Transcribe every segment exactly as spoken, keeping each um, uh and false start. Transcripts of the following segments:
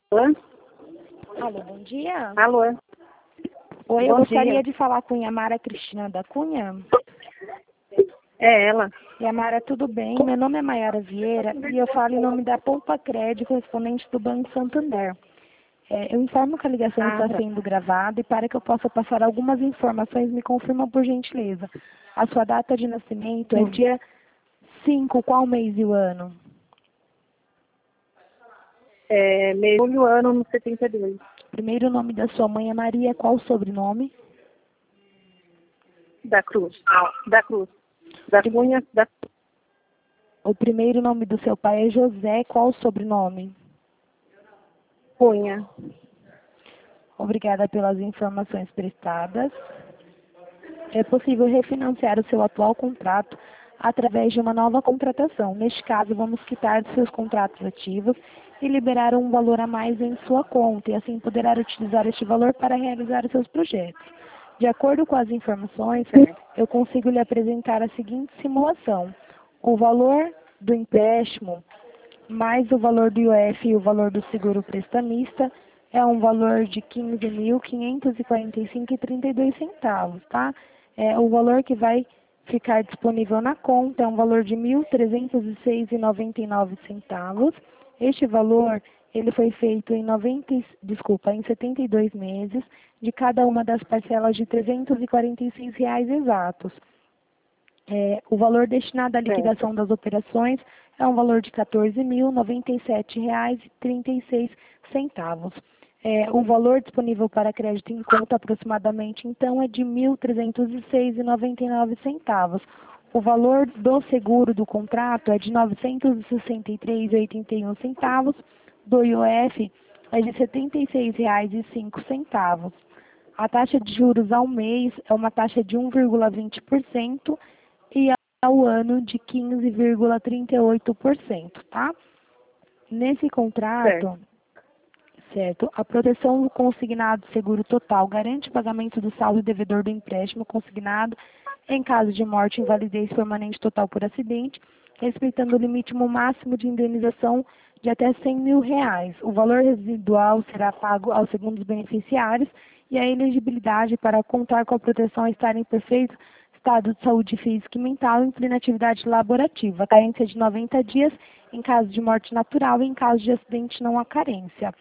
Alô, bom dia. Alô. Oi, eu Bom gostaria dia. de falar com Yamara Cristina da Cunha. É ela. Yamara, tudo bem? Meu nome é Maiara Vieira e eu falo em nome da Poupa Crédito, correspondente do Banco Santander. É, eu informo que a ligação Ah, está tá. sendo gravada e para que eu possa passar algumas informações, me confirma por gentileza. A sua data de nascimento é Hum. dia cinco, qual mês e o ano? É meio ano no setenta e dois. Primeiro nome da sua mãe é Maria, qual o sobrenome? Da Cruz. Da Cruz. Da Cunha. Da O primeiro nome do seu pai é José, qual o sobrenome? Cunha. Obrigada pelas informações prestadas. É possível refinanciar o seu atual contrato através de uma nova contratação. Neste caso, vamos quitar dos seus contratos ativos e liberar um valor a mais em sua conta, e assim poderá utilizar este valor para realizar os seus projetos. De acordo com as informações, eu consigo lhe apresentar a seguinte simulação. O valor do empréstimo mais o valor do I O F e o valor do seguro prestamista é um valor de quinze mil quinhentos e quarenta e cinco reais e trinta e dois centavos, tá? É, o valor que vai ficar disponível na conta é um valor de mil trezentos e seis reais e noventa e nove centavos. Este valor, ele foi feito em noventa, desculpa, em setenta e dois meses, de cada uma das parcelas de trezentos e quarenta e seis reais exatos. É, o valor destinado à liquidação das operações é um valor de quatorze mil noventa e sete reais e trinta e seis centavos. É, o valor disponível para crédito em conta aproximadamente, então, é de mil trezentos e seis reais e noventa e nove centavos. O valor do seguro do contrato é de novecentos e sessenta e três reais e oitenta e um centavos. Do I O F é de setenta e seis reais e cinco centavos. A taxa de juros ao mês é uma taxa de um vírgula vinte por cento e ao ano de quinze vírgula trinta e oito por cento, tá? Nesse contrato, certo. certo, a proteção do consignado seguro total garante o pagamento do saldo devedor do empréstimo consignado em caso de morte, invalidez permanente total por acidente, respeitando o limite máximo de indenização de até cem mil reais. O valor residual será pago aos segundos beneficiários e a elegibilidade para contar com a proteção estar em perfeito estado de saúde física e mental em plena atividade laborativa. A carência de noventa dias em caso de morte natural e em caso de acidente não há carência.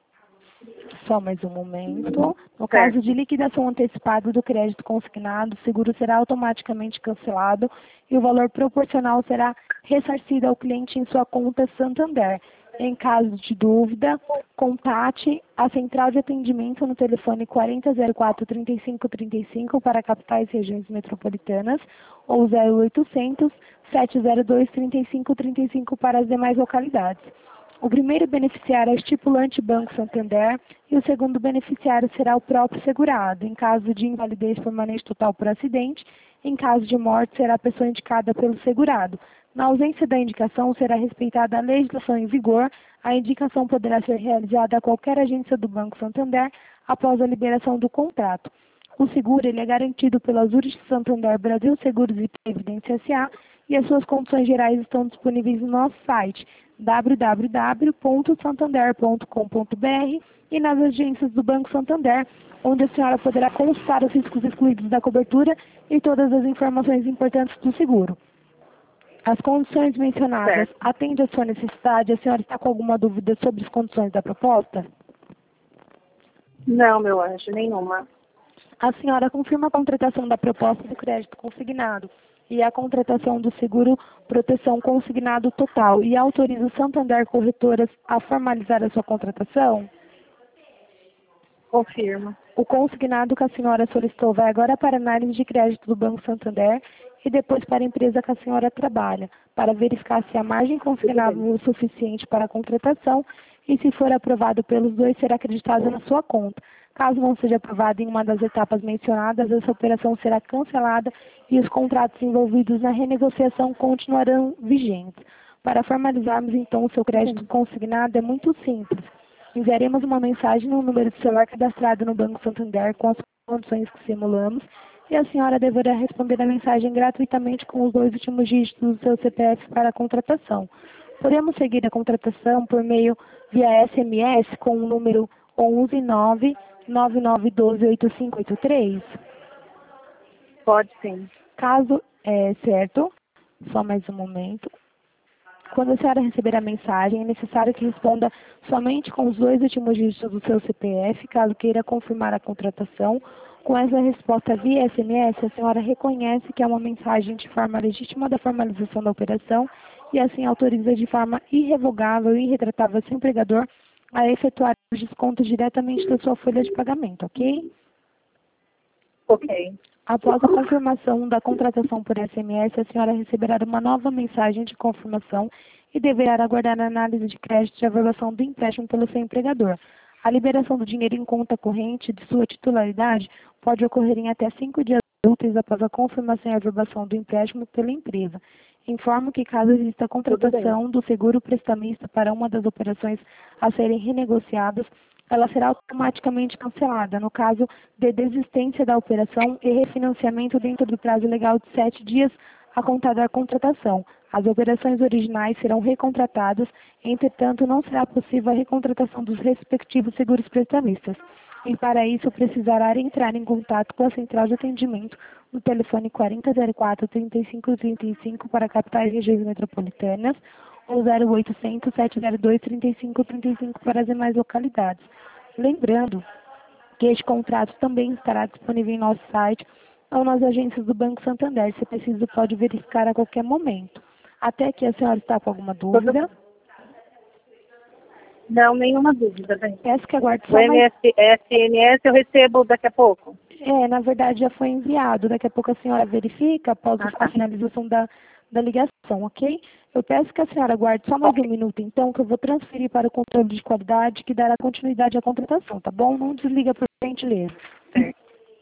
Só mais um momento. No caso de liquidação antecipada do crédito consignado, o seguro será automaticamente cancelado e o valor proporcional será ressarcido ao cliente em sua conta Santander. Em caso de dúvida, contate a central de atendimento no telefone quarenta zero quatro trinta e cinco trinta e cinco para capitais e regiões metropolitanas ou zero oitocentos sete zero dois trinta e cinco trinta e cinco para as demais localidades. O primeiro beneficiário é o estipulante Banco Santander e o segundo beneficiário será o próprio segurado. Em caso de invalidez permanente total por acidente, em caso de morte, será a pessoa indicada pelo segurado. Na ausência da indicação, será respeitada a legislação em vigor. A indicação poderá ser realizada a qualquer agência do Banco Santander após a liberação do contrato. O seguro ele é garantido pela Zurich Santander Brasil Seguros e Previdência S A e as suas condições gerais estão disponíveis no nosso site w w w ponto santander ponto com ponto b r e nas agências do Banco Santander, onde a senhora poderá consultar os riscos excluídos da cobertura e todas as informações importantes do seguro. As condições mencionadas Certo. atendem à sua necessidade? A senhora está com alguma dúvida sobre as condições da proposta? Não, meu anjo, nenhuma. A senhora confirma a contratação da proposta do crédito consignado e a contratação do seguro proteção consignado total e autoriza o Santander Corretoras a formalizar a sua contratação? Confirmo. O consignado que a senhora solicitou vai agora para a análise de crédito do Banco Santander e depois para a empresa que a senhora trabalha, para verificar se a margem consignável é o suficiente para a contratação e, se for aprovado pelos dois, será acreditado na sua conta. Caso não seja aprovado em uma das etapas mencionadas, essa operação será cancelada e os contratos envolvidos na renegociação continuarão vigentes. Para formalizarmos, então, o seu crédito consignado é muito simples. Enviaremos uma mensagem no número de celular cadastrado no Banco Santander com as condições que simulamos e a senhora deverá responder a mensagem gratuitamente com os dois últimos dígitos do seu C P F para a contratação. Podemos seguir a contratação por meio via S M S com o número onze nove nove nove um dois oito cinco oito três? Pode sim. Caso, é, certo, só mais um momento. Quando a senhora receber a mensagem, é necessário que responda somente com os dois últimos dígitos do seu C P F, caso queira confirmar a contratação. Com essa resposta via S M S, a senhora reconhece que é uma mensagem de forma legítima da formalização da operação e assim autoriza de forma irrevogável e irretratável seu empregador a efetuar o desconto diretamente da sua folha de pagamento, ok? Ok. Após a confirmação da contratação por S M S, a senhora receberá uma nova mensagem de confirmação e deverá aguardar a análise de crédito de averbação do empréstimo pelo seu empregador. A liberação do dinheiro em conta corrente de sua titularidade pode ocorrer em até cinco dias úteis após a confirmação e averbação do empréstimo pela empresa. Informo que, caso exista a contratação do seguro prestamista para uma das operações a serem renegociadas, ela será automaticamente cancelada, no caso de desistência da operação e refinanciamento dentro do prazo legal de sete dias a contar da contratação. As operações originais serão recontratadas, entretanto, não será possível a recontratação dos respectivos seguros prestamistas. E, para isso, precisará entrar em contato com a central de atendimento no telefone quarenta zero quatro, trinta e cinco trinta e cinco para capitais e regiões metropolitanas, ou zero oitocentos, sete zero dois, trinta e cinco trinta e cinco para as demais localidades. Lembrando que este contrato também estará disponível em nosso site ou nas agências do Banco Santander. Se preciso, pode verificar a qualquer momento. Até aqui a senhora está com alguma dúvida? Não, nenhuma dúvida, bem. Peço que aguarde O só mais... S M S eu recebo daqui a pouco. É, na verdade já foi enviado. Daqui a pouco a senhora verifica após Ah, tá. a finalização da, da ligação, ok? Eu peço que a senhora aguarde só mais um minuto, então, que eu vou transferir para o controle de qualidade, que dará continuidade à contratação, tá bom? Não desliga, por gentileza. Certo.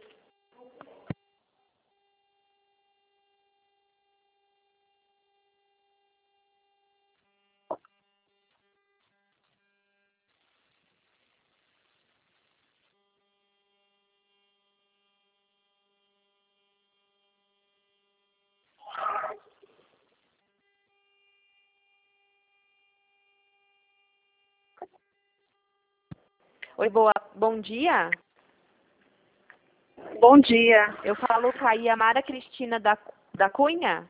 Oi, boa, bom dia. Bom dia. Eu falo com a Yamara Cristina da, da Cunha.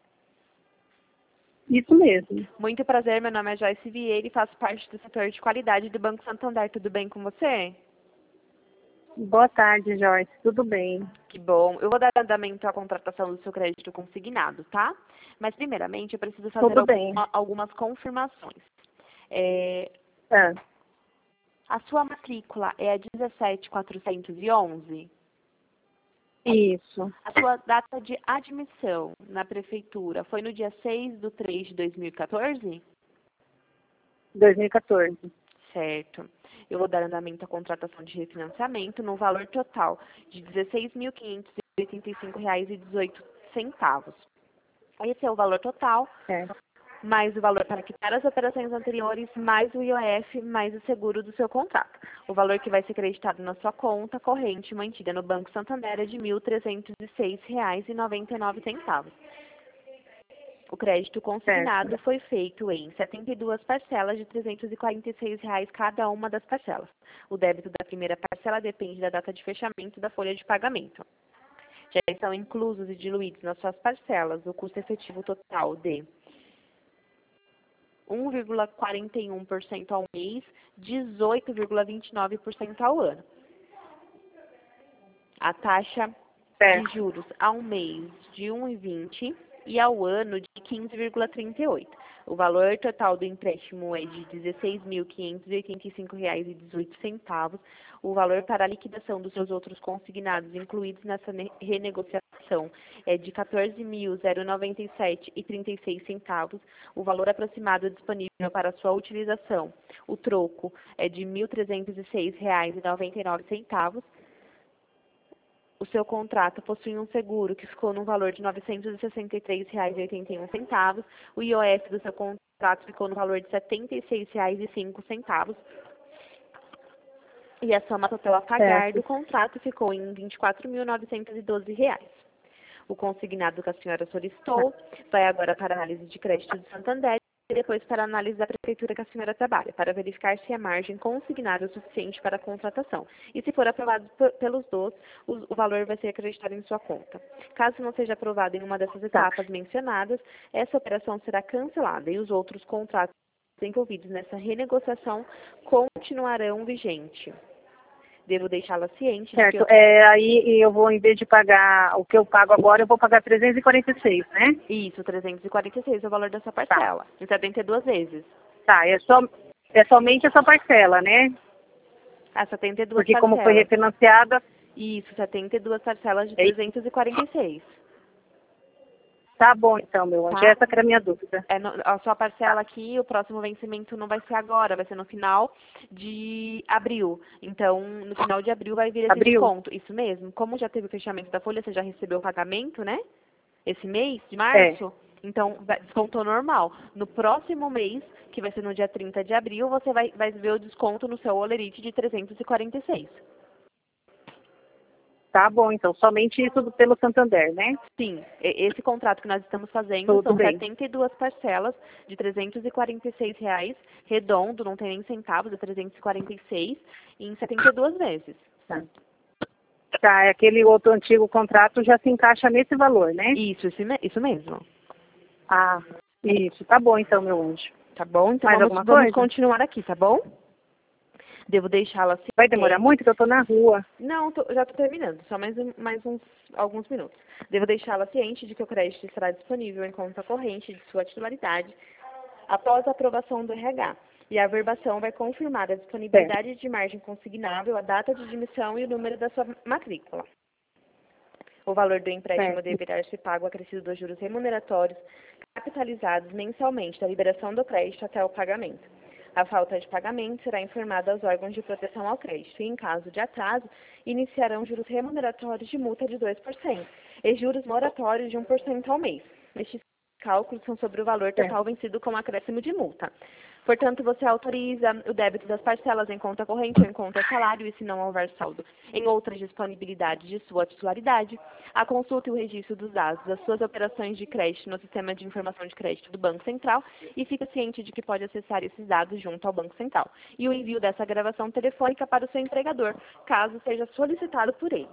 Isso mesmo. Muito prazer, meu nome é Joyce Vieira e faço parte do setor de qualidade do Banco Santander. Tudo bem com você? Boa tarde, Joyce. Tudo bem? Que bom. Eu vou dar andamento à contratação do seu crédito consignado, tá? Mas, primeiramente, eu preciso fazer Tudo bem. alguma, algumas confirmações. É, Ah, a sua matrícula é a dezessete mil quatrocentos e onze? isso. A sua data de admissão na prefeitura foi no dia seis de três de dois mil e quatorze? dois mil e quatorze. Certo. Eu vou dar andamento à contratação de refinanciamento no valor total de dezesseis mil quinhentos e oitenta e cinco reais e dezoito centavos. Esse é o valor total, Certo. mais o valor para quitar as operações anteriores, mais o I O F, mais o seguro do seu contrato. O valor que vai ser creditado na sua conta corrente mantida no Banco Santander é de mil trezentos e seis reais e noventa e nove centavos. O crédito consignado Certo. foi feito em setenta e duas parcelas de trezentos e quarenta e seis reais cada uma das parcelas. O débito da primeira parcela depende da data de fechamento da folha de pagamento. Já estão inclusos e diluídos nas suas parcelas o custo efetivo total de um vírgula quarenta e um por cento ao mês, dezoito vírgula vinte e nove por cento ao ano. A taxa Certo. de juros ao mês de um vírgula vinte por cento e ao ano de quinze vírgula trinta e oito por cento. O valor total do empréstimo é de dezesseis mil quinhentos e oitenta e cinco reais e dezoito centavos. O valor para a liquidação dos seus outros consignados incluídos nessa renegociação é de quatorze mil noventa e sete reais e trinta e seis centavos. O valor aproximado disponível para sua utilização, o troco, é de mil trezentos e seis reais e noventa e nove centavos. O seu contrato possui um seguro que ficou no valor de novecentos e sessenta e três reais e oitenta e um centavos. O I O F do seu contrato ficou no valor de setenta e seis reais e cinco centavos. E a soma total a pagar Certo. do contrato ficou em vinte e quatro mil novecentos e doze reais. O consignado que a senhora solicitou vai agora para a análise de crédito do Santander depois para a análise da prefeitura que a senhora trabalha, para verificar se a margem consignada é o suficiente para a contratação. E se for aprovado pelos dois, o, o valor vai ser acreditado em sua conta. Caso não seja aprovado em uma dessas etapas mencionadas, essa operação será cancelada e os outros contratos envolvidos nessa renegociação continuarão vigentes. Devo deixá-la ciente de que Certo. eu... É, aí eu vou, em vez de pagar o que eu pago agora, eu vou pagar trezentos e quarenta e seis, né? Isso, trezentos e quarenta e seis é o valor dessa parcela, em setenta e duas vezes. Tá, é, só, é somente essa parcela, né? Ah, setenta e duas Porque como foi parcelas. refinanciada, Isso, setenta e duas parcelas de é, trezentos e quarenta e seis. tá bom então, meu anjo. Tá? Essa que era a minha dúvida. É no, a sua parcela Tá. aqui, o próximo vencimento não vai ser agora, vai ser no final de abril. Então, no final de abril vai vir esse Abril? desconto. Isso mesmo. Como já teve o fechamento da folha, você já recebeu o pagamento, né? Esse mês de É. março. Então, vai- descontou normal. No próximo mês, que vai ser no dia trinta de abril, você vai, vai ver o desconto no seu Olerite de trezentos e quarenta e seis. Tá bom, então. Somente isso do- pelo Santander, né? Sim, e- esse contrato que nós estamos fazendo Tudo são bem. setenta e duas parcelas de trezentos e quarenta e seis reais, redondo, não tem nem centavos, é trezentos e quarenta e seis, em setenta e duas vezes. Tá. Tá, é aquele outro antigo contrato já se encaixa nesse valor, né? Isso, isso, me- isso mesmo. Ah, isso. Tá bom então, meu anjo. Tá bom? Então Mais vamos, alguma vamos coisa? continuar aqui, tá bom? Devo deixá-la assim. Vai demorar muito que eu tô na rua. Não, tô- já estou terminando, só mais, um- mais uns alguns minutos. Devo deixá-la ciente de que o crédito estará disponível em conta corrente de sua titularidade após a aprovação do R H. E a averbação vai confirmar a disponibilidade de margem consignável, a data de dimissão e o número da sua matrícula. O valor do empréstimo Certo. deverá ser pago acrescido dos juros remuneratórios capitalizados mensalmente da liberação do crédito até o pagamento. A falta de pagamento será informada aos órgãos de proteção ao crédito e, em caso de atraso, iniciarão juros remuneratórios de multa de dois por cento e juros moratórios de um por cento ao mês. Estes cálculos são sobre o valor total vencido com acréscimo de multa. Portanto, você autoriza o débito das parcelas em conta corrente ou em conta salário e, se não houver saldo em outras disponibilidades de sua titularidade, a consulta e o registro dos dados das suas operações de crédito no Sistema de Informação de Crédito do Banco Central e fica ciente de que pode acessar esses dados junto ao Banco Central. E o envio dessa gravação telefônica para o seu empregador, caso seja solicitado por ele.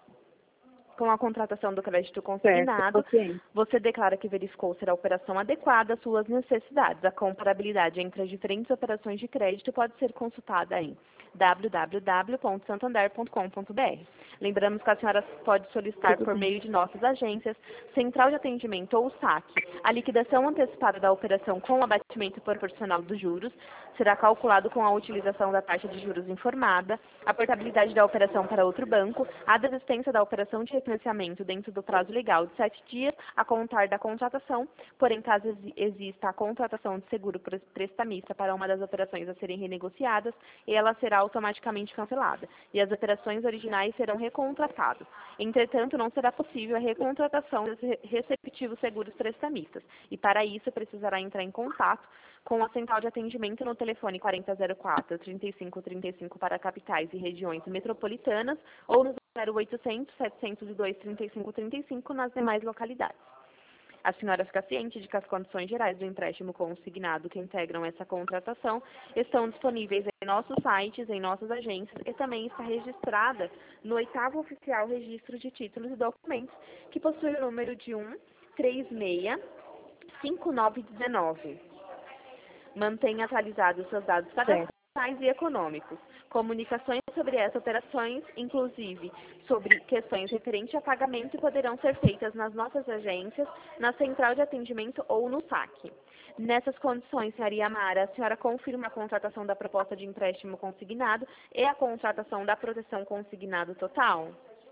Com a contratação do crédito consignado, Certo, você declara que verificou ser a operação adequada às suas necessidades. A comparabilidade entre as diferentes operações de crédito pode ser consultada em w w w ponto santander ponto com ponto b r. Lembramos que a senhora pode solicitar por meio de nossas agências, Central de Atendimento ou saque, a liquidação antecipada da operação com abatimento proporcional dos juros, será calculado com a utilização da taxa de juros informada, a portabilidade da operação para outro banco, a desistência da operação de refinanciamento dentro do prazo legal de sete dias a contar da contratação, porém, caso exi- exista a contratação de seguro pre- prestamista para uma das operações a serem renegociadas, ela será automaticamente cancelada, e as operações originais serão recontratadas. Entretanto, não será possível a recontratação dos re- respectivos seguros prestamistas, e para isso precisará entrar em contato com a central de atendimento no telefone quarenta zero quatro, trinta e cinco trinta e cinco para capitais e regiões metropolitanas ou no zero oitocentos, setecentos e dois, trinta e cinco trinta e cinco nas demais localidades. A senhora fica ciente de que as condições gerais do empréstimo consignado que integram essa contratação estão disponíveis em nossos sites, em nossas agências e também está registrada no oitavo oficial registro de títulos e documentos, que possui o número de um três seis cinco nove um nove. Mantenha atualizados seus dados cadastrais e econômicos. Comunicações sobre essas operações, inclusive sobre questões referentes a pagamento, poderão ser feitas nas nossas agências, na central de atendimento ou no saque. Nessas condições, senhora Yamara, a senhora confirma a contratação da proposta de empréstimo consignado e a contratação da proteção consignado total?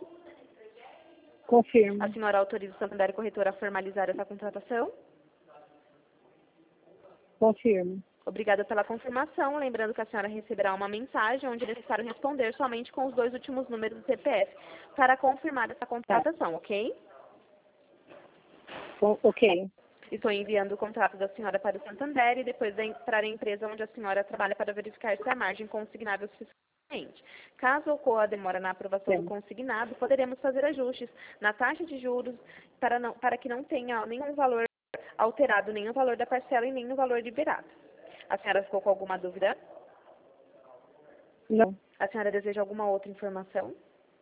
confirmo. A senhora autoriza o Santander Corretora a formalizar essa contratação? Confirmo. Obrigada pela confirmação. Lembrando que a senhora receberá uma mensagem onde é necessário responder somente com os dois últimos números do C P F para confirmar essa contratação, ok? O- ok. Estou enviando o contrato da senhora para o Santander e depois da- para a empresa onde a senhora trabalha para verificar se a margem consignável é suficiente. Caso ocorra a demora na aprovação do Sim. consignado, poderemos fazer ajustes na taxa de juros para, não, para que não tenha nenhum valor alterado nem no valor da parcela e nem no valor liberado. A senhora ficou com alguma dúvida? Não, A senhora deseja alguma outra informação?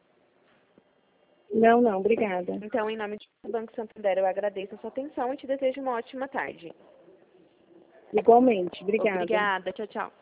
não, não, obrigada. Então, em nome do Banco Santander, eu agradeço a sua atenção e te desejo uma ótima tarde. Igualmente, obrigada. Obrigada. Tchau, tchau.